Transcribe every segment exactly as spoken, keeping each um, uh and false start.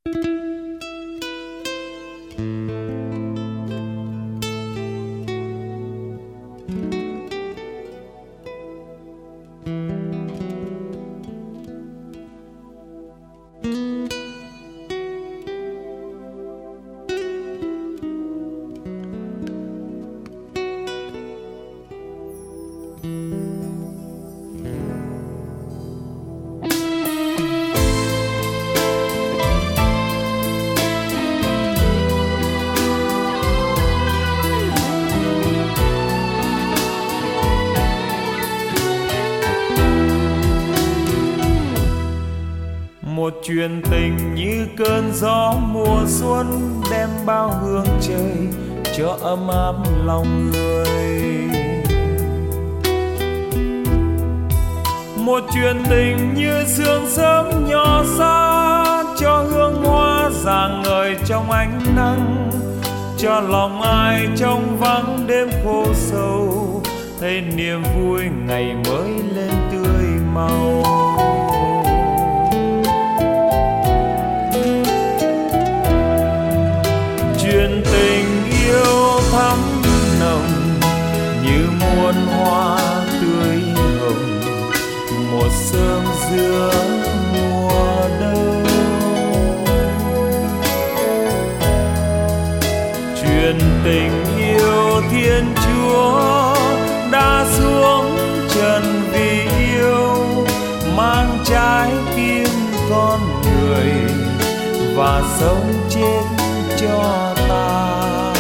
Một chuyện tình như cơn gió mùa xuân, đem bao hương trời cho ấm áp lòng người. Một chuyện tình như sương sớm nhỏ xa, cho hương hoa rạng ngời trong ánh nắng, cho lòng ai trong vắng đêm khô sầu, thấy niềm vui ngày mới lên tươi màu. Chuyện tình yêu thắm nồng như muôn hoa tươi hồng, một sớm giữa mùa đông. Chuyện tình yêu Thiên Chúa đã xuống trần vì yêu, mang trái tim con người và sống chết cho ta.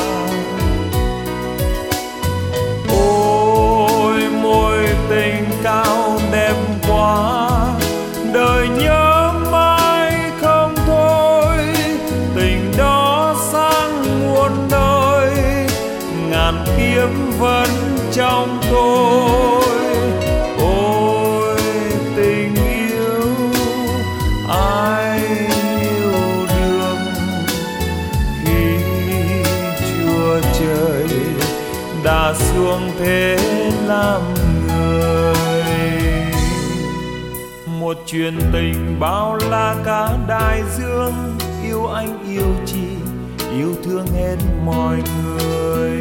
Ôi môi tình cao đẹp quá, đời nhớ mãi không thôi, tình đó sang muôn nơi, ngàn kiếp vẫn trong tôi. Ôi tình yêu ai yêu được khi Chúa trời đã xuống thế làm người. Một chuyện tình bao la cả đại dương, yêu anh yêu chị, yêu thương hết mọi người.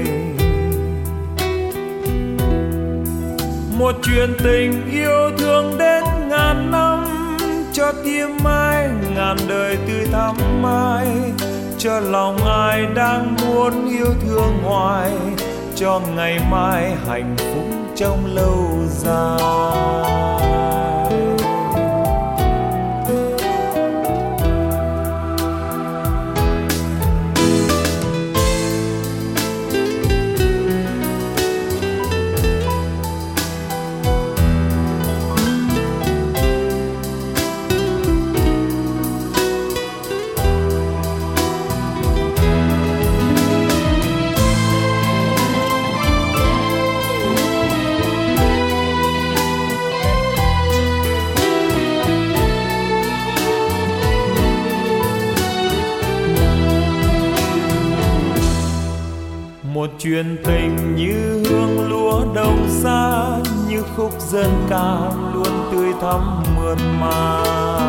Một chuyện tình yêu thương đến ngàn năm, cho tim ai ngàn đời tươi thắm mãi, cho lòng ai đang muốn yêu thương hoài, cho ngày mai hạnh phúc trong lâu dài. Một chuyện tình như hương lúa đồng xa, như khúc dân ca luôn tươi thắm mượt mà.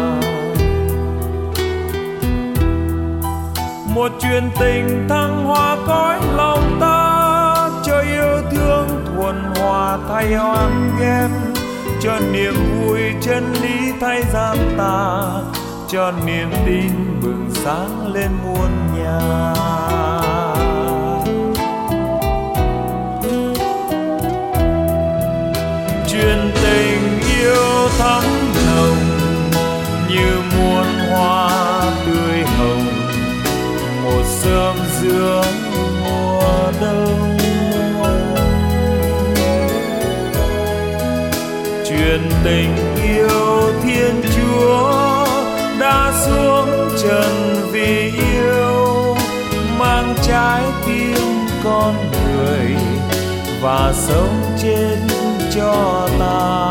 Một chuyện tình thăng hoa cõi lòng ta, cho yêu thương thuần hòa thay oan ghét, cho niềm vui chân lý thay gian tà, cho niềm tin bừng sáng lên muôn nhà. Chuyện tình yêu thắm nồng như muôn hoa tươi hồng, một sớm giữa mùa đông. Chuyện tình yêu Thiên Chúa đã xuống trần vì yêu, mang trái tim con người và sống chết cho ta.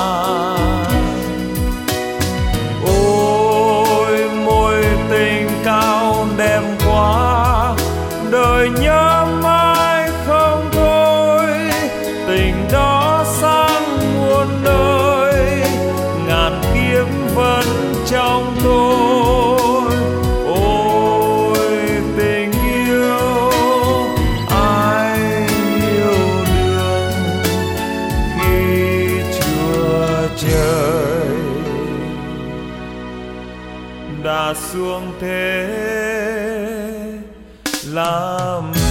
Ôi môi tình cao đẹp quá, đời nhớ mãi không thôi, tình đó sang muôn nơi, ngàn kiếp vẫn trong tôi. đã xuống thế làm